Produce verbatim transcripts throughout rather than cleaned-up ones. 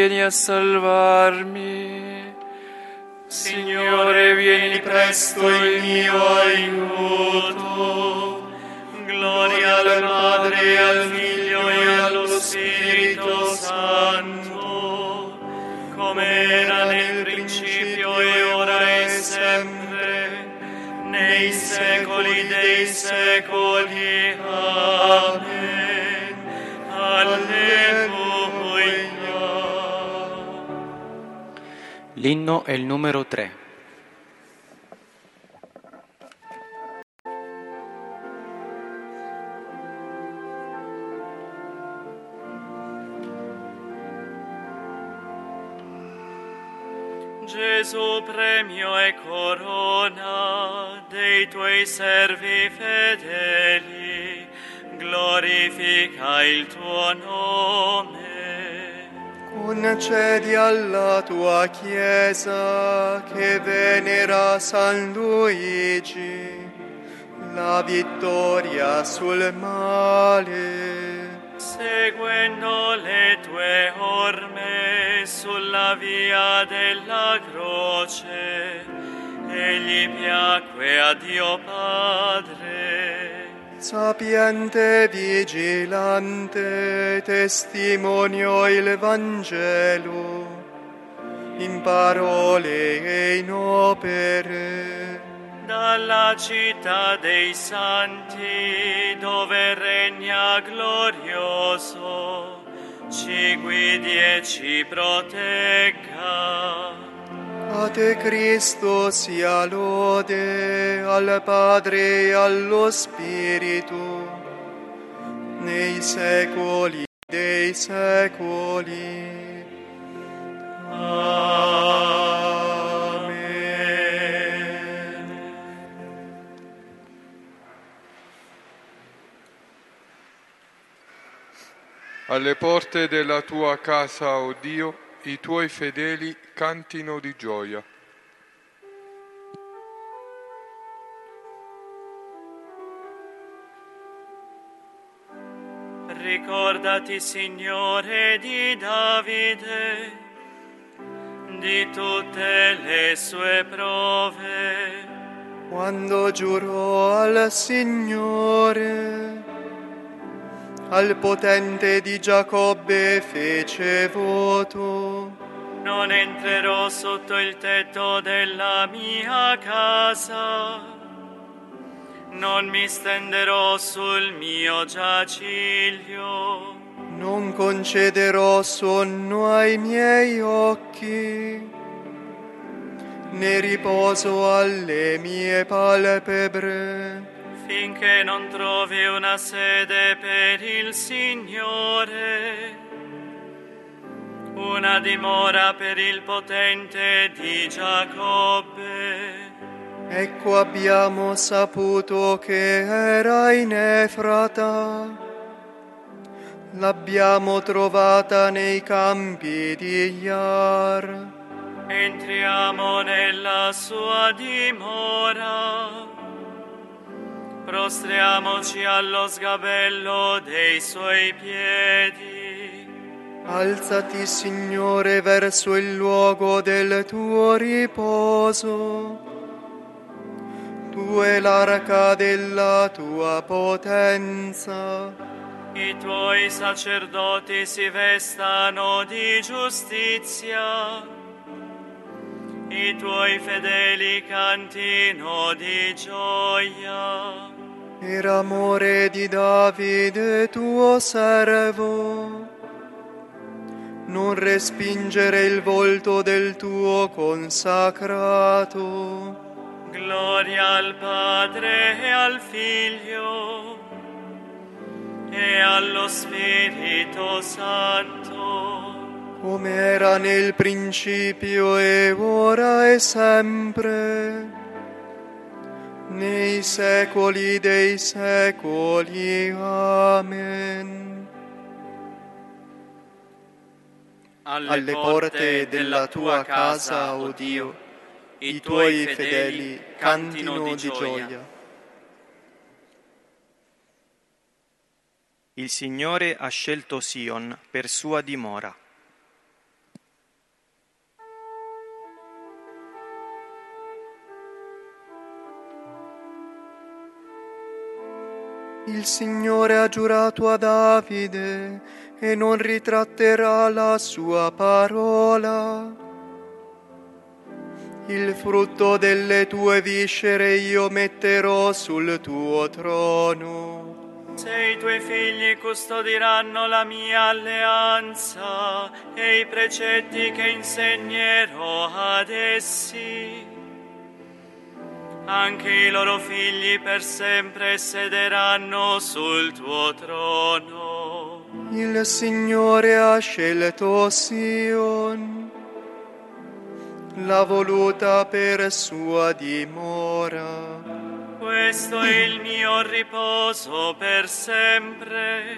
vieni a salvarmi. Signore, vieni presto in mio aiuto. Gloria al Padre, al Figlio e allo Spirito Santo, come era nel principio e ora e sempre, nei secoli dei secoli. Amen. Alleluia. L'inno è il numero tre. Gesù, premio e corona dei tuoi servi fedeli, glorifica il tuo nome. Concedi alla tua Chiesa che venera San Luigi la vittoria sul male. Seguendo le tue orme sulla via della croce, egli piacque a Dio Padre. Sapiente e vigilante, testimonio il Vangelo, in parole e in opere. Dalla città dei santi, dove regna glorioso, ci guidi e ci protegga. A te Cristo sia lode, al Padre e allo Spirito, nei secoli dei secoli. Amen. Alle porte della tua casa, o Dio, i tuoi fedeli cantino di gioia. Ricordati, Signore, di Davide, di tutte le sue prove. Quando giurò al Signore, al potente di Giacobbe fece voto: non entrerò sotto il tetto della mia casa, non mi stenderò sul mio giaciglio, non concederò sonno ai miei occhi, né riposo alle mie palpebre, finché non trovi una sede per il Signore, una dimora per il potente di Giacobbe. Ecco, abbiamo saputo che era in Efrata, l'abbiamo trovata nei campi di Iar. Entriamo nella sua dimora, prostriamoci allo sgabello dei suoi piedi. Alzati, Signore, verso il luogo del tuo riposo. Tu è l'arca della tua potenza. I tuoi sacerdoti si vestano di giustizia, i tuoi fedeli cantino di gioia. Per amore di Davide, tuo servo, non respingere il volto del tuo consacrato. Gloria al Padre e al Figlio e allo Spirito Santo, come era nel principio e ora e sempre, nei secoli dei secoli. Amen. Alle, Alle porte della tua casa, o Dio, i tuoi fedeli cantino di gioia. Il Signore ha scelto Sion per sua dimora. Il Signore ha giurato a Davide e non ritratterà la sua parola. Il frutto delle tue viscere io metterò sul tuo trono. Se i tuoi figli custodiranno la mia alleanza e i precetti che insegnerò ad essi, anche i loro figli per sempre sederanno sul tuo trono. Il Signore ha scelto Sion, l'ha voluta per sua dimora. Questo è il mio riposo per sempre.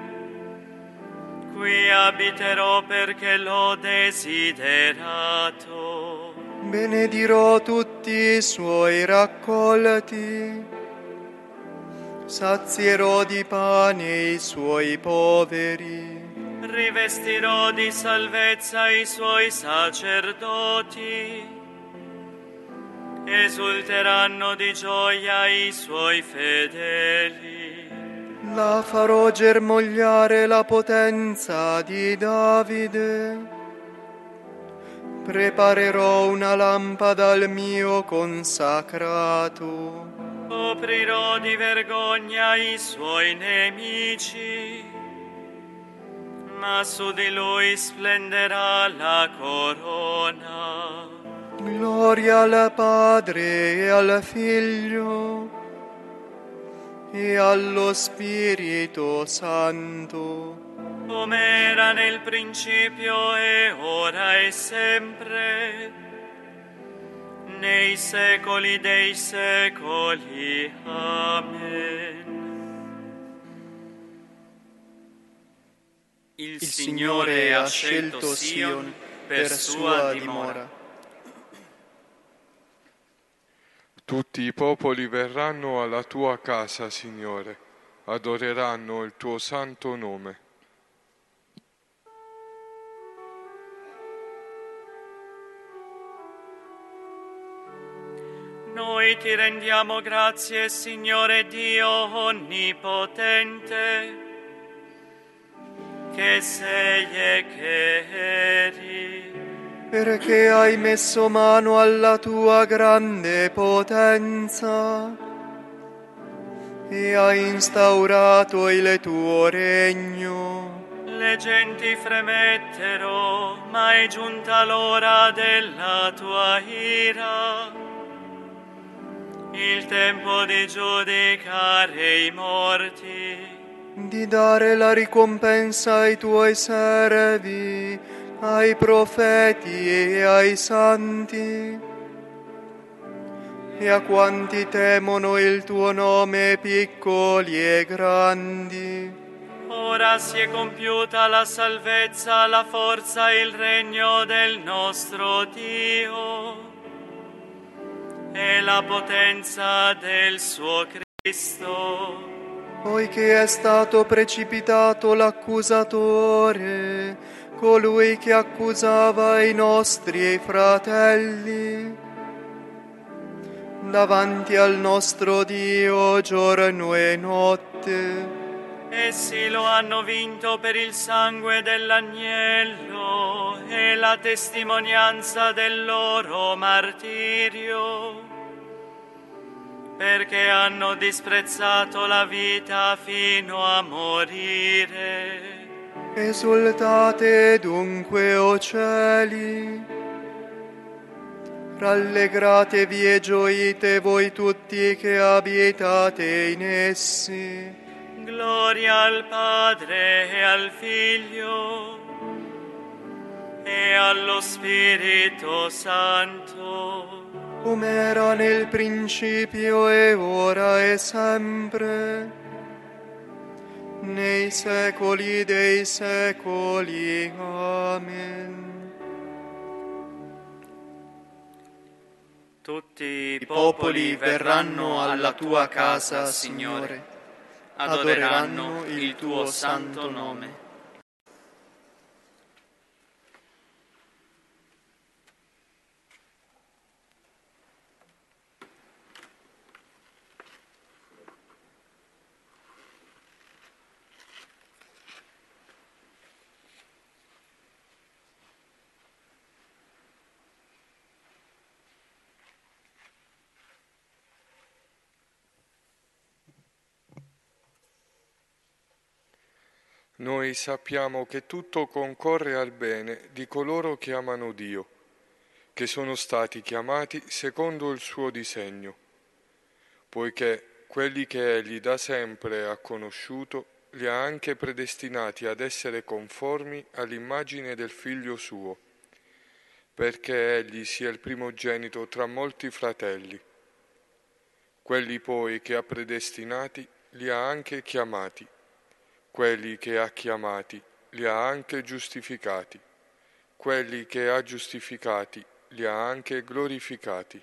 Qui abiterò perché l'ho desiderato. Benedirò tutti i suoi raccolti, sazierò di pane i suoi poveri. Rivestirò di salvezza i suoi sacerdoti. Esulteranno di gioia i suoi fedeli. La farò germogliare la potenza di Davide. Preparerò una lampada al mio consacrato. Coprirò di vergogna i suoi nemici, ma su di lui splenderà la corona. Gloria al Padre e al Figlio e allo Spirito Santo, come era nel principio e ora e sempre, nei secoli dei secoli. Amen. Il, Il Signore ha scelto Sion per sua dimora. Tutti i popoli verranno alla tua casa, Signore, adoreranno il tuo santo nome. Noi ti rendiamo grazie, Signore Dio onnipotente, che sei e che eri, Perché hai messo mano alla tua grande potenza e hai instaurato il tuo regno. le genti fremettero, ma è giunta l'ora della tua ira, il tempo di giudicare i morti, Di dare la ricompensa ai tuoi servi, ai profeti e ai santi, e a quanti temono il tuo nome, piccoli e grandi. Ora si è compiuta la salvezza, la forza e il regno del nostro Dio e la potenza del suo Cristo. Poiché è stato precipitato l'accusatore, colui che accusava i nostri fratelli, davanti al nostro Dio giorno e notte. Essi lo hanno vinto per il sangue dell'agnello e la testimonianza del loro martirio, perché hanno disprezzato la vita fino a morire. Esultate dunque, o cieli, rallegratevi e gioite voi tutti che abitate in essi. Gloria al Padre e al Figlio e allo Spirito Santo, come era nel principio e ora e sempre, nei secoli dei secoli. Amen. Tutti i I popoli verranno alla tua casa, Signore, adoreranno il tuo santo nome. Noi sappiamo che tutto concorre al bene di coloro che amano Dio, che sono stati chiamati secondo il suo disegno, poiché quelli che Egli da sempre ha conosciuto li ha anche predestinati ad essere conformi all'immagine del Figlio suo, perché Egli sia il primogenito tra molti fratelli. Quelli poi che ha predestinati li ha anche chiamati. Quelli che ha chiamati li ha anche giustificati, quelli che ha giustificati li ha anche glorificati.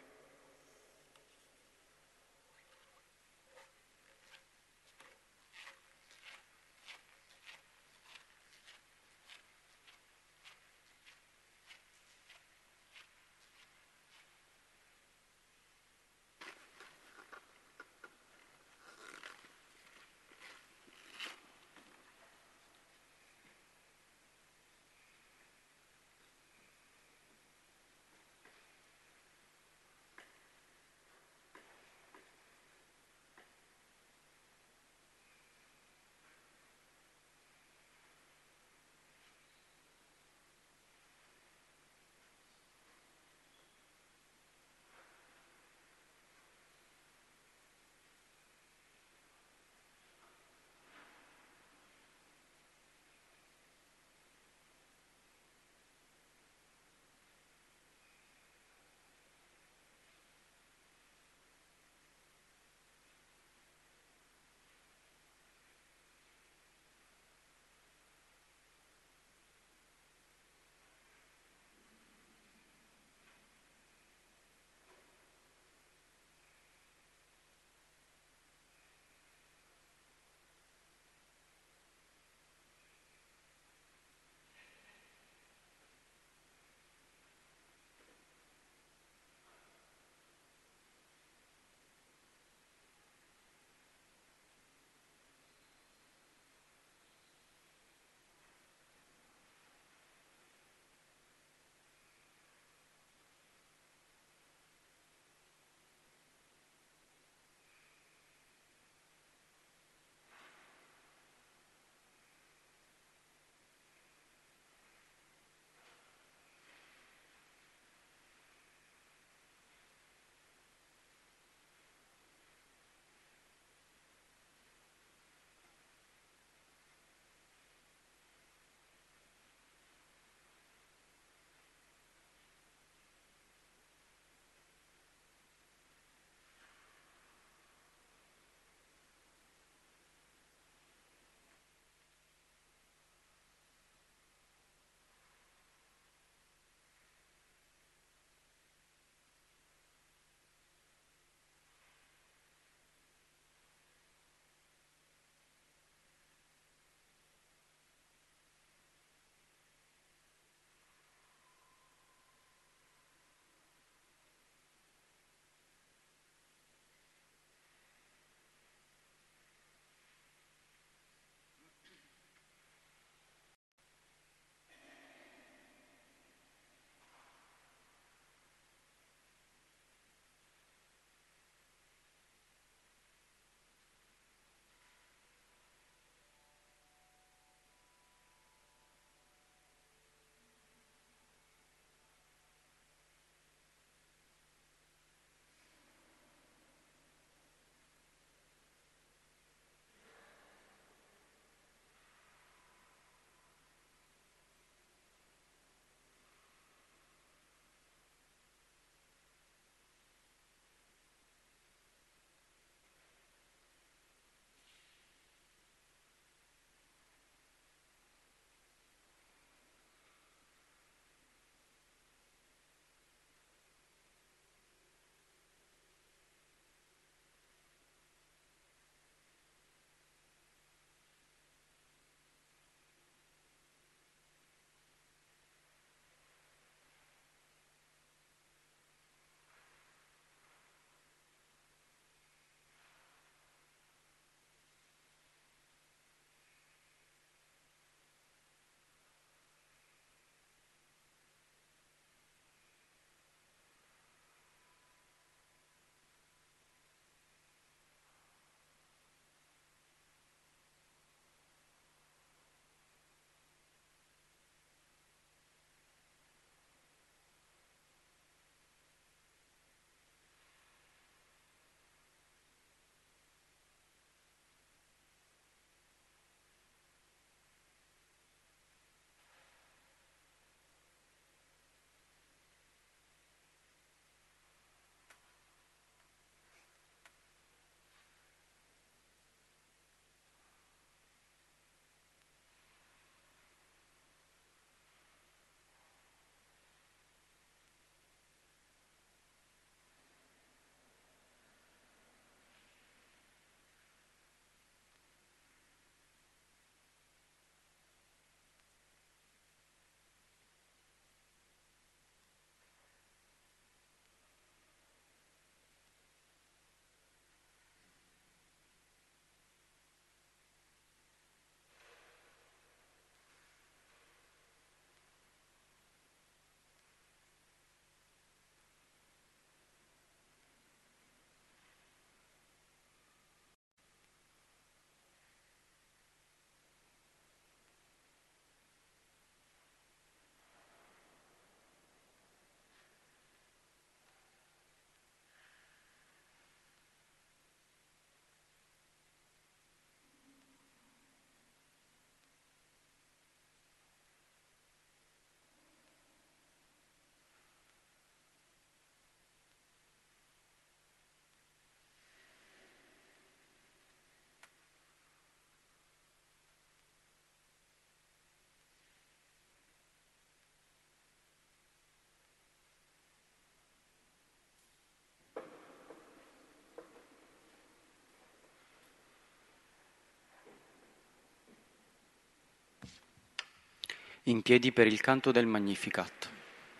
In piedi per il canto del Magnificat.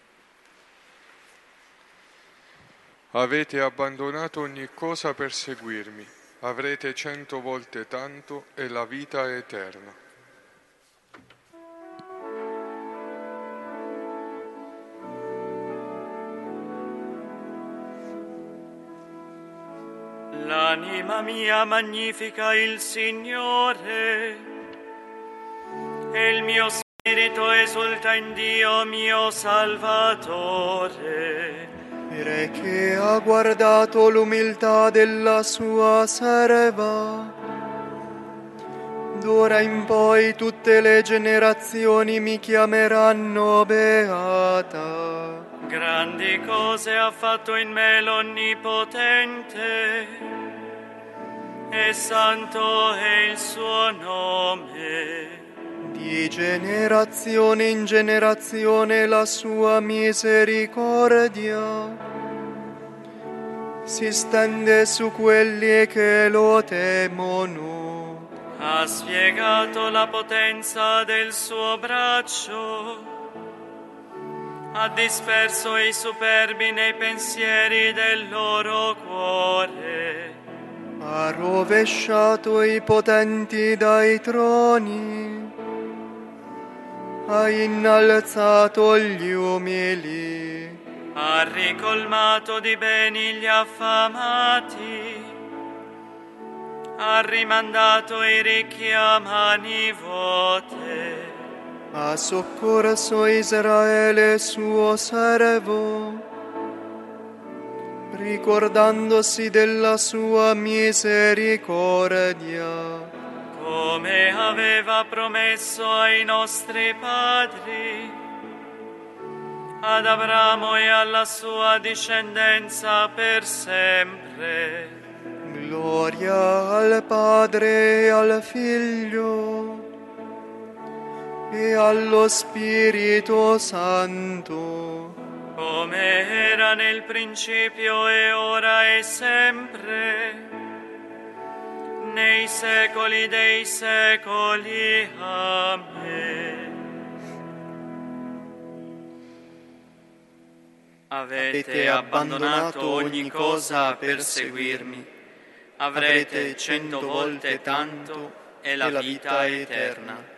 Avete abbandonato ogni cosa per seguirmi, avrete cento volte tanto e la vita è eterna. L'anima mia magnifica il Signore, e il mio spirito esulta in Dio mio Salvatore, perché ha guardato l'umiltà della sua serva. D'ora in poi tutte le generazioni mi chiameranno beata. grandi cose ha fatto in me l'Onnipotente, e santo è il suo nome. Di generazione in generazione la sua misericordia si stende su quelli che lo temono. Ha spiegato la potenza del suo braccio, ha disperso i superbi nei pensieri del loro cuore. Ha rovesciato i potenti dai troni, ha innalzato gli umili, Ha ricolmato di beni gli affamati, ha rimandato i ricchi a mani vuote. ha soccorso Israele suo servo, ricordandosi della sua misericordia, Come aveva promesso ai nostri padri, ad Abramo e alla sua discendenza per sempre. gloria al Padre e al Figlio e allo Spirito Santo, Come era nel principio e ora e sempre, nei secoli dei secoli. Amen. Avete abbandonato ogni cosa per seguirmi, avrete cento volte tanto e la vita eterna.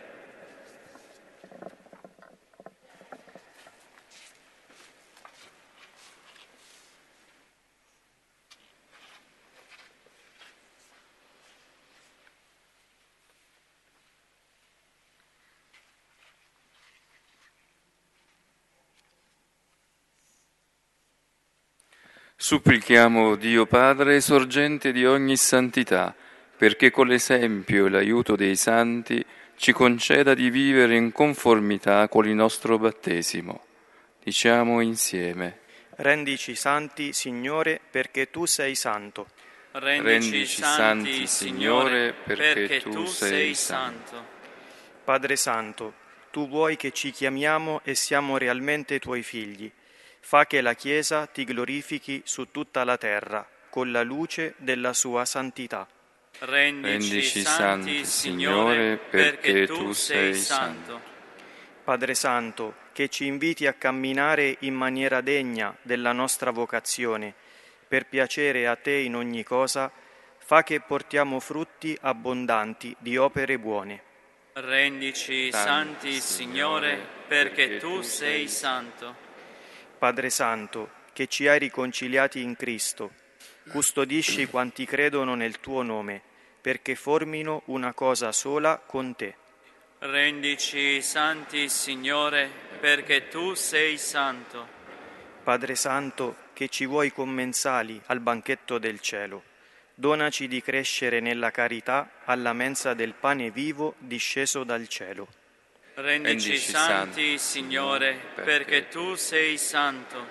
Supplichiamo Dio Padre, sorgente di ogni santità, perché con l'esempio e l'aiuto dei santi ci conceda di vivere in conformità con il nostro battesimo. Diciamo insieme: Rendici santi, Signore, perché Tu sei santo. Rendici santi, Signore, perché Tu sei santo. Padre Santo, Tu vuoi che ci chiamiamo e siamo realmente Tuoi figli. Fa che la Chiesa Ti glorifichi su tutta la terra, con la luce della sua santità. Rendici santi, Signore, perché Tu sei santo. Padre Santo, che ci inviti a camminare in maniera degna della nostra vocazione, per piacere a Te in ogni cosa, fa che portiamo frutti abbondanti di opere buone. Rendici santi, Signore, perché Tu sei santo. Padre Santo, che ci hai riconciliati in Cristo, custodisci quanti credono nel Tuo nome, perché formino una cosa sola con Te. Rendici santi, Signore, perché Tu sei santo. Padre Santo, che ci vuoi commensali al banchetto del cielo, donaci di crescere nella carità alla mensa del pane vivo disceso dal cielo. Rendici santi, Signore, perché Tu sei santo.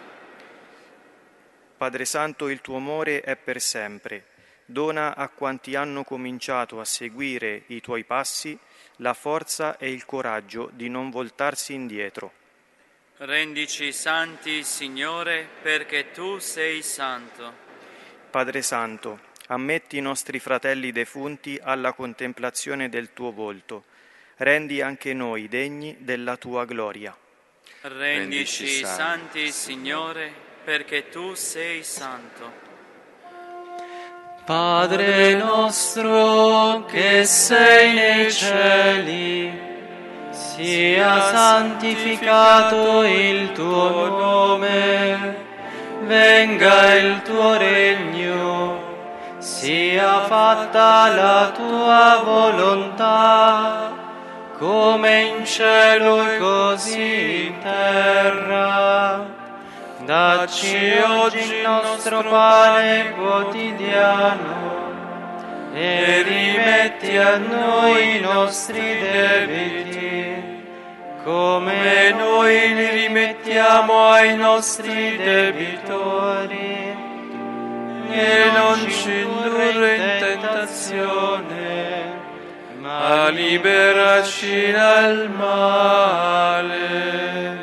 Padre Santo, il Tuo amore è per sempre. Dona a quanti hanno cominciato a seguire i Tuoi passi la forza e il coraggio di non voltarsi indietro. Rendici santi, Signore, perché Tu sei santo. Padre Santo, ammetti i nostri fratelli defunti alla contemplazione del Tuo volto. rendi anche noi degni della tua gloria. Rendici santi, Signore, perché tu sei santo. Padre nostro che sei nei cieli, sia santificato il tuo nome, venga il tuo regno, sia fatta la tua volontà, come in cielo e così in terra. Dacci oggi il nostro pane quotidiano e rimetti a noi i nostri debiti, come noi li rimettiamo ai nostri debitori, e non ci indurre in tentazione, ma liberaci dal male.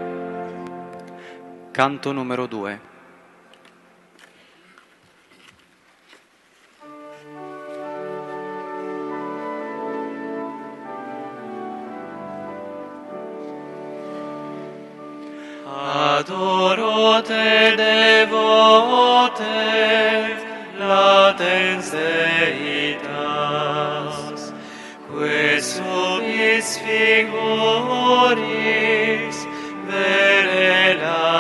Canto numero due. Adoro te, devo te, latens Deitas, que subis figuris vere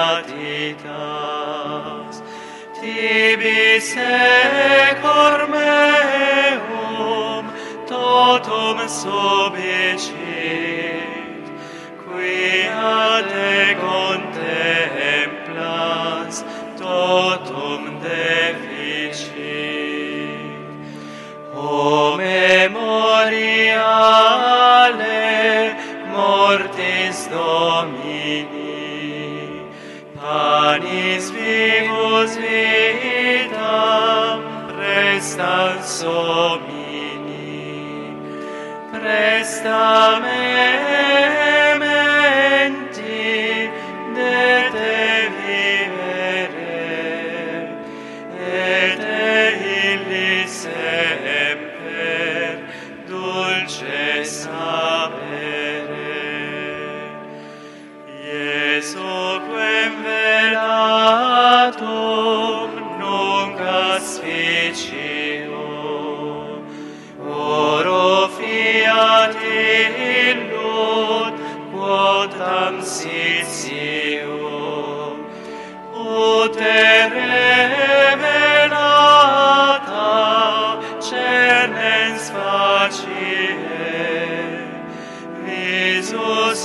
latitas, tibi secor meum totum subicit, quia te contemplas totum deficit. O memoriale mortis Domini, panis vivus vitam prestas homini, presta mementi de te vivere, et illi semper dulce sapere. Iesu quem velatum nunc aspicium, oro fiat illud quotam sitium, utere velata cernens facie, visus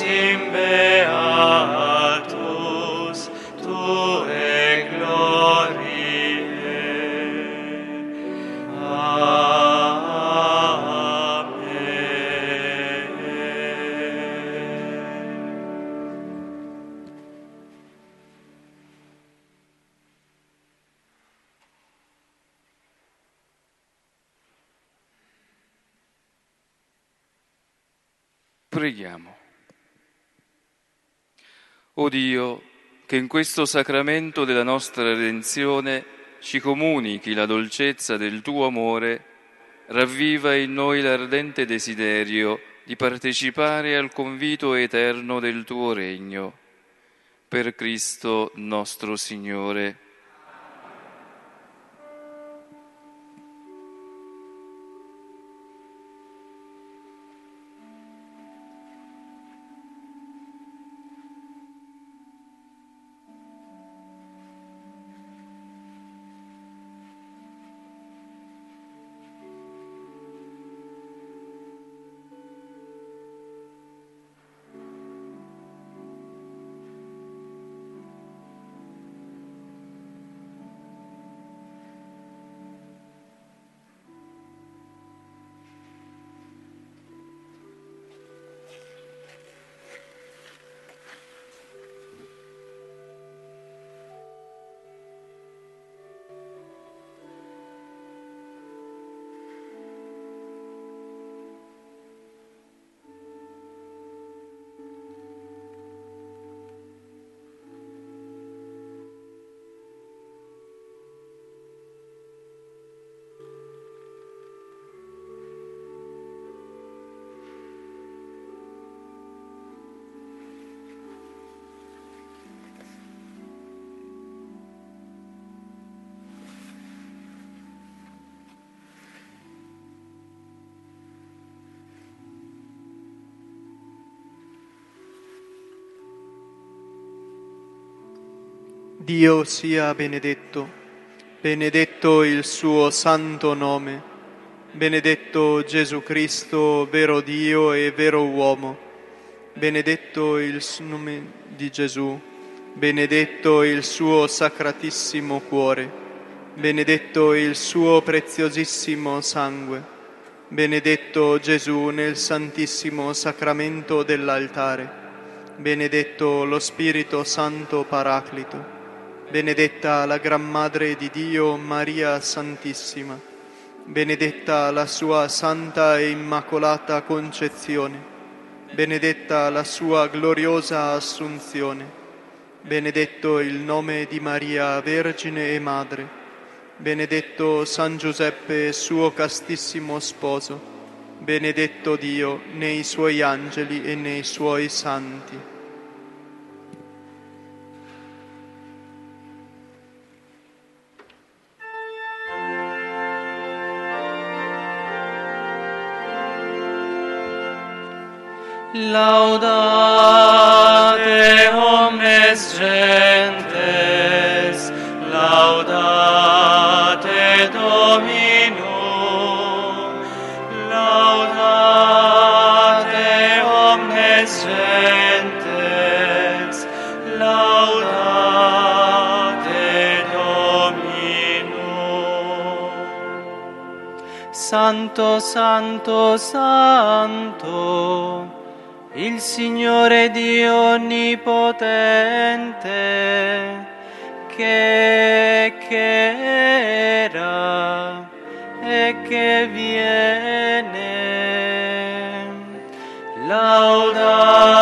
imbeatus tue glorie. Preghiamo. O Dio, che in questo sacramento della nostra redenzione ci comunichi la dolcezza del tuo amore, ravviva in noi l'ardente desiderio di partecipare al convito eterno del tuo regno. Per Cristo nostro Signore. Dio sia benedetto, benedetto il suo santo nome, benedetto Gesù Cristo, vero Dio e vero uomo, benedetto il nome di Gesù, benedetto il suo sacratissimo cuore, benedetto il suo preziosissimo sangue, benedetto Gesù nel santissimo sacramento dell'altare, benedetto lo Spirito Santo Paraclito, benedetta la Gran Madre di Dio Maria Santissima, benedetta la sua santa e immacolata concezione, benedetta la sua gloriosa assunzione, benedetto il nome di Maria Vergine e Madre, benedetto San Giuseppe suo castissimo sposo, benedetto Dio nei suoi angeli e nei suoi santi. Laudate omnes gentes, laudate Dominum, laudate omnes gentes, laudate Dominum. Santo, Santo, Santo, il Signore Dio Onnipotente, che, che era e che viene, laudate